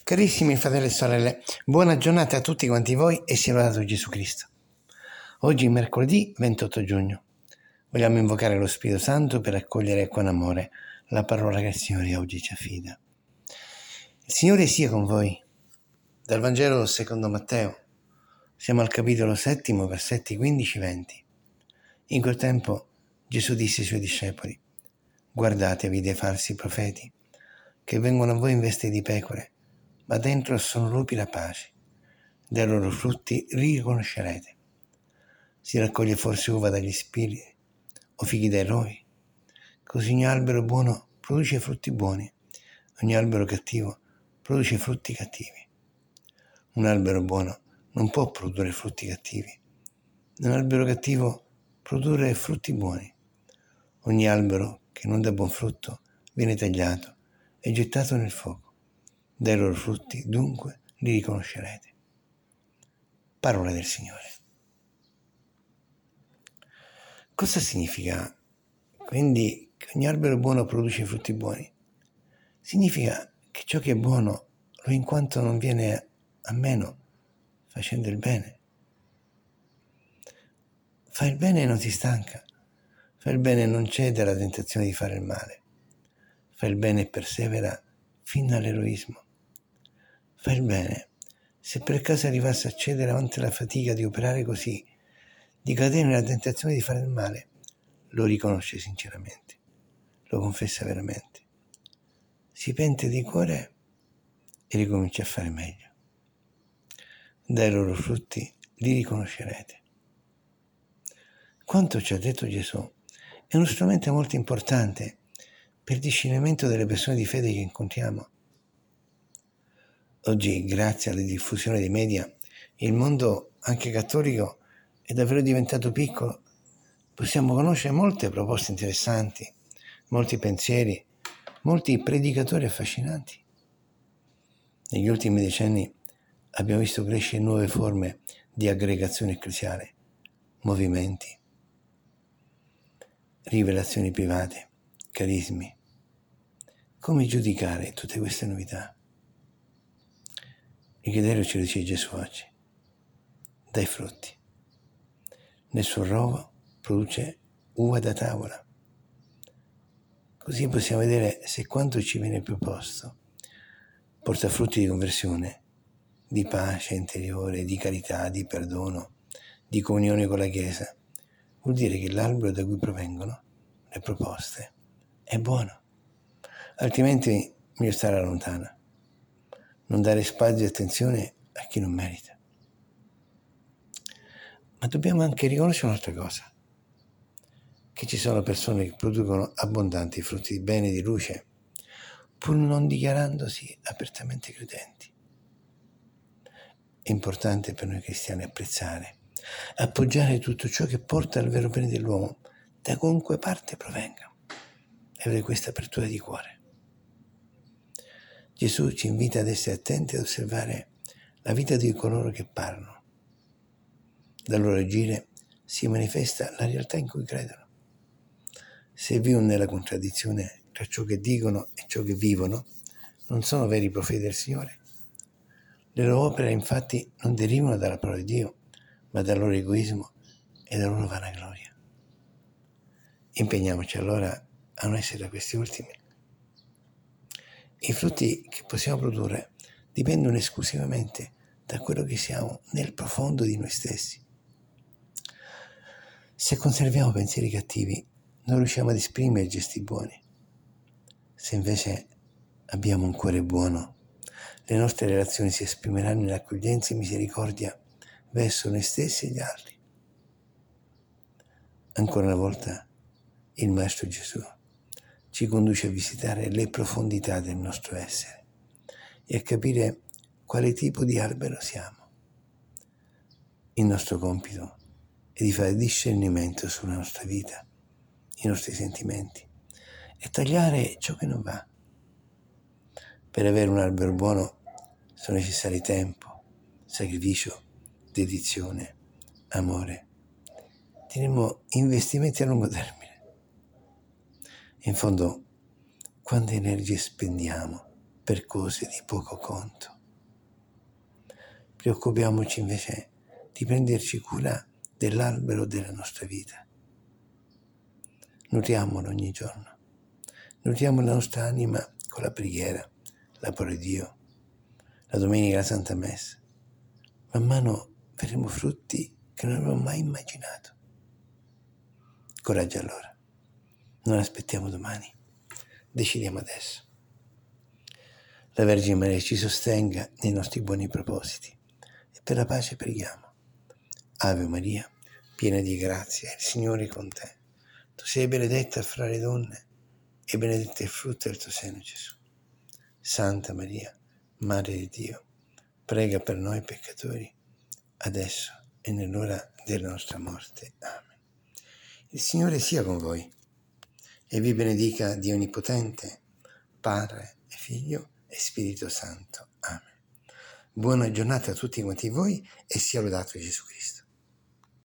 Carissimi fratelli e sorelle, buona giornata a tutti quanti voi e sia lodato Gesù Cristo. Oggi è mercoledì 28 giugno. Vogliamo invocare lo Spirito Santo per accogliere con amore la parola che il Signore oggi ci affida. Il Signore sia con voi. Dal Vangelo secondo Matteo. Siamo al capitolo 7, versetti 15-20. In quel tempo Gesù disse ai Suoi discepoli: guardatevi dei falsi profeti, che vengono a voi in veste di pecore, ma dentro sono lupi rapaci. Dai loro frutti riconoscerete. Si raccoglie forse uva dagli spili o fighi dai rovi? Così ogni albero buono produce frutti buoni, ogni albero cattivo produce frutti cattivi. Un albero buono non può produrre frutti cattivi, un albero cattivo produrre frutti buoni. Ogni albero che non dà buon frutto viene tagliato e gettato nel fuoco. Dai loro frutti, dunque, li riconoscerete. Parola del Signore. Cosa significa quindi che ogni albero buono produce frutti buoni? Significa che ciò che è buono lo in quanto non viene a meno facendo il bene. Fai il bene e non ti stanca. Fai il bene e non cede alla tentazione di fare il male. Fai il bene e persevera fino all'eroismo. Fai il bene. Se per caso arrivasse a cedere davanti alla fatica di operare così, di cadere nella tentazione di fare il male, lo riconosce sinceramente, lo confessa veramente, si pente di cuore e ricomincia a fare meglio. Dai loro frutti li riconoscerete. Quanto ci ha detto Gesù è uno strumento molto importante per il discernimento delle persone di fede che incontriamo. Oggi, grazie alla diffusione dei media, il mondo, anche cattolico, è davvero diventato piccolo. Possiamo conoscere molte proposte interessanti, molti pensieri, molti predicatori affascinanti. Negli ultimi decenni abbiamo visto crescere nuove forme di aggregazione ecclesiale, movimenti, rivelazioni private, carismi. Come giudicare tutte queste novità? Il criterio ce lo dice Gesù oggi: dai frutti. Nel suo rovo produce uva da tavola. Così possiamo vedere se quanto ci viene proposto porta frutti di conversione, di pace interiore, di carità, di perdono, di comunione con la Chiesa. Vuol dire che l'albero da cui provengono le proposte è buono. Altrimenti meglio stare lontano, non dare spazio e attenzione a chi non merita. Ma dobbiamo anche riconoscere un'altra cosa, che ci sono persone che producono abbondanti frutti di bene e di luce, pur non dichiarandosi apertamente credenti. È importante per noi cristiani apprezzare, appoggiare tutto ciò che porta al vero bene dell'uomo, da qualunque parte provenga, e avere questa apertura di cuore. Gesù ci invita ad essere attenti ad osservare la vita di coloro che parlano. Dal loro agire si manifesta la realtà in cui credono. Se vivono nella contraddizione tra ciò che dicono e ciò che vivono, non sono veri profeti del Signore. Le loro opere infatti non derivano dalla parola di Dio, ma dal loro egoismo e dalla loro vanagloria. Impegniamoci allora a non essere da questi ultimi. I frutti che possiamo produrre dipendono esclusivamente da quello che siamo nel profondo di noi stessi. Se conserviamo pensieri cattivi, non riusciamo ad esprimere gesti buoni. Se invece abbiamo un cuore buono, le nostre relazioni si esprimeranno in accoglienza e misericordia verso noi stessi e gli altri. Ancora una volta, il Maestro Gesù ci conduce a visitare le profondità del nostro essere e a capire quale tipo di albero siamo. Il nostro compito è di fare discernimento sulla nostra vita, i nostri sentimenti, e tagliare ciò che non va. Per avere un albero buono sono necessari tempo, sacrificio, dedizione, amore. Diremmo investimenti a lungo termine. In fondo, quante energie spendiamo per cose di poco conto? Preoccupiamoci invece di prenderci cura dell'albero della nostra vita. Nutriamolo ogni giorno. Nutriamo la nostra anima con la preghiera, l'amore di Dio, la domenica, la Santa Messa. Man mano vedremo frutti che non avremmo mai immaginato. Coraggio allora. Non aspettiamo domani. Decidiamo adesso. La Vergine Maria ci sostenga nei nostri buoni propositi e per la pace preghiamo. Ave Maria, piena di grazia, il Signore è con te. Tu sei benedetta fra le donne e benedetto è il frutto del tuo seno, Gesù. Santa Maria, Madre di Dio, prega per noi peccatori, adesso e nell'ora della nostra morte. Amen. Il Signore sia con voi e vi benedica Dio Onnipotente, Padre e Figlio e Spirito Santo. Amen. Buona giornata a tutti quanti voi e sia lodato Gesù Cristo.